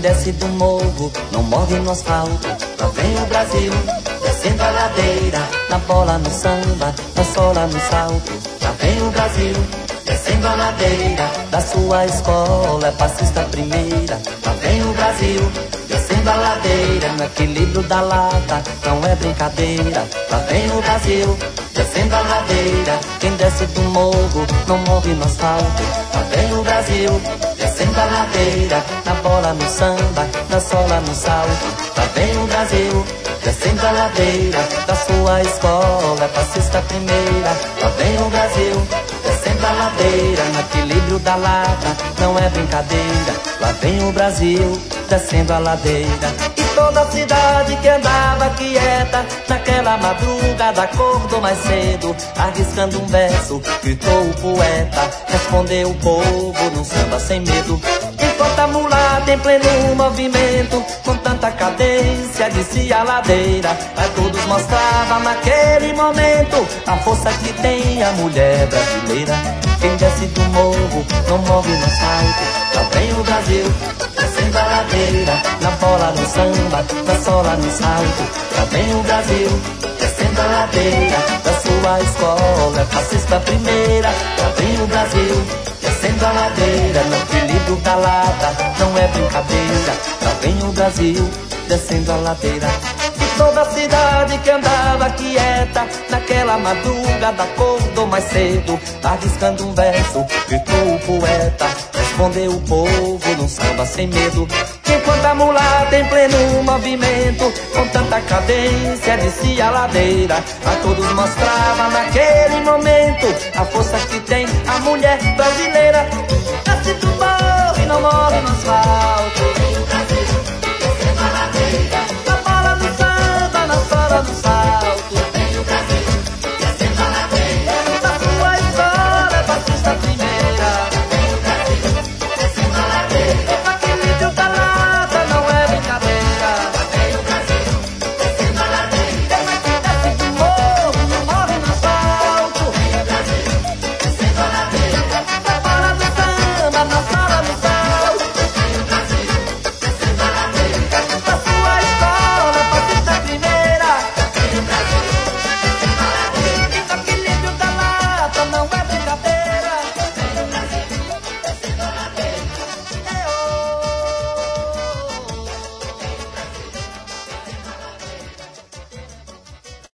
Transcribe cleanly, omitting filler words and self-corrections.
desce do morro não morre no asfalto. Lá vem o Brasil, descendo a ladeira, na bola, no samba, na sola, no salto. Lá vem o Brasil, descendo a ladeira, da sua escola é passista primeira. Lá vem o Brasil, descendo a ladeira, no equilíbrio da lata, não é brincadeira. Lá vem o Brasil, descendo a ladeira, quem desce do morro não morre no asfalto. Lá vem o Brasil, descendo a ladeira, na bola, no samba, na sola, no salto. Lá vem o Brasil, descendo a ladeira, da sua escola é passista primeira. Lá vem o Brasil, descendo a ladeira, no equilíbrio da lata, não é brincadeira. Lá vem o Brasil, descendo a ladeira. E toda a cidade que andava quieta, naquela madrugada acordou mais cedo, arriscando um verso, gritou o poeta, respondeu o povo num samba sem medo. Enquanto a mulata em pleno movimento, com tanta cadência descia a ladeira, a todos mostrava naquele momento a força que tem a mulher brasileira. Quem desce do morro não morre no asfalto. Lá vem o Brasil, descendo a ladeira, na bola, no samba, na sola, no salto. Lá vem o Brasil, descendo a ladeira, da sua escola é passista primeira. Lá vem o Brasil, descendo a ladeira, no equilíbrio da lata, não é brincadeira. Lá vem o Brasil, descendo a ladeira. E toda a cidade que andava quieta, naquela madrugada acordou mais cedo, arriscando um verso, gritou o poeta, respondeu o povo num samba sem medo. Enquanto a mulata em pleno movimento, com tanta cadência descia a ladeira, a todos mostrava naquele momento a força que tem a mulher brasileira. Desce do morro e não morre no asfalto. Vem o Brasil, descendo a ladeira, na bola, no samba, na sola, no salto.